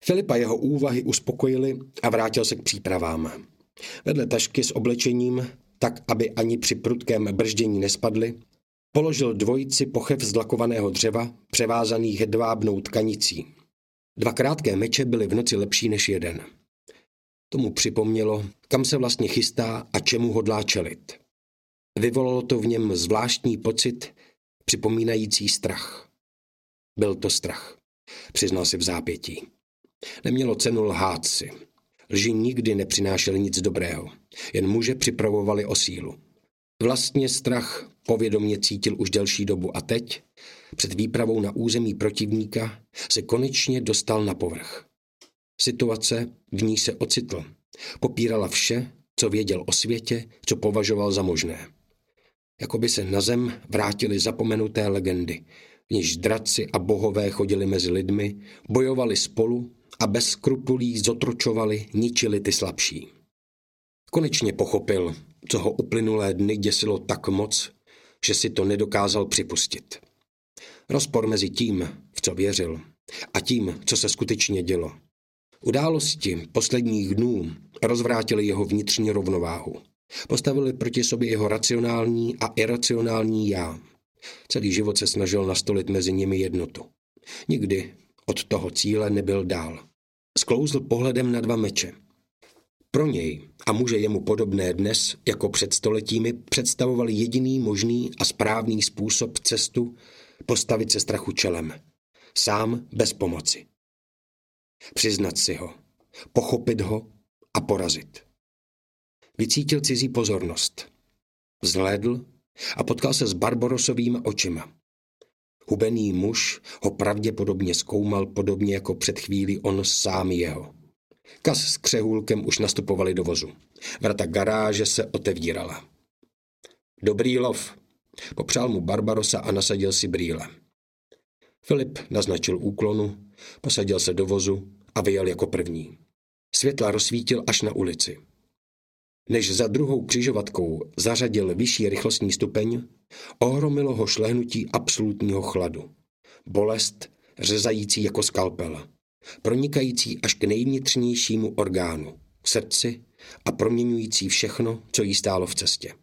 Filipa jeho úvahy uspokojily a vrátil se k přípravám. Vedle tašky s oblečením, tak aby ani při prudkém brždění nespadly, položil dvojici pochev z dlakovaného dřeva, převázaných hedvábnou tkanicí. 2 krátké meče byly v noci lepší než jeden. Tomu připomnělo, kam se vlastně chystá a čemu hodlá čelit. Vyvolalo to v něm zvláštní pocit, připomínající strach. Byl to strach, přiznal si vzápětí. Nemělo cenu lhát si. Lži nikdy nepřinášely nic dobrého, jen muže připravovali o sílu. Vlastně strach povědomě cítil už delší dobu a teď, před výpravou na území protivníka, se konečně dostal na povrch. Situace, v níž se ocitl, popírala vše, co věděl o světě, co považoval za možné. Jakoby se na zem vrátily zapomenuté legendy, v níž draci a bohové chodili mezi lidmi, bojovali spolu a bez skrupulí zotročovali, ničili ty slabší. Konečně pochopil, co ho uplynulé dny děsilo tak moc, že si to nedokázal připustit. Rozpor mezi tím, v co věřil, a tím, co se skutečně dělo. Události posledních dnů rozvrátily jeho vnitřní rovnováhu. Postavili proti sobě jeho racionální a iracionální já. Celý život se snažil nastolit mezi nimi jednotu. Nikdy od toho cíle nebyl dál. Sklouzl pohledem na 2 meče. Pro něj a muže jemu podobné dnes, jako před stoletími, představovali jediný možný a správný způsob cestu postavit se strachu čelem. Sám bez pomoci. Přiznat si ho, pochopit ho a porazit. Vycítil cizí pozornost. Vzhlédl a potkal se s Barbarosovými očima. Hubený muž ho pravděpodobně zkoumal podobně jako před chvílí on sám jeho. Kas s Křehůlkem už nastupovali do vozu. Vrata garáže se otevírala. Dobrý lov, popřál mu Barbarosa a nasadil si brýle. Filip naznačil úklonu, posadil se do vozu a vyjel jako první. Světla rozsvítil až na ulici. Než za druhou křižovatkou zařadil vyšší rychlostní stupeň, ohromilo ho šlehnutí absolutního chladu. Bolest, řezající jako skalpel, pronikající až k nejvnitřnějšímu orgánu, k srdci a proměňující všechno, co jí stálo v cestě.